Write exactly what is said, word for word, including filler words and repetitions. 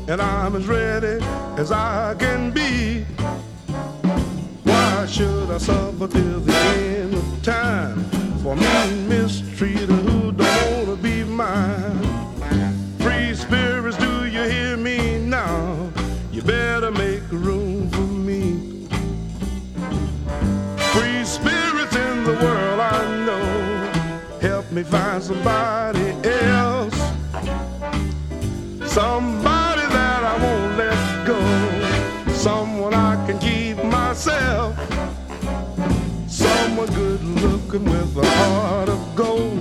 and I'm as ready as I can be. Why should I suffer till the end of time for me mistreated who don't wanna be mine? Free spirits, do you hear me now? You better make room for me. Free spirits in the world I know, help me find somebody else, somebody that I won't let go, someone I can keep myself, someone good looking with a heart of gold.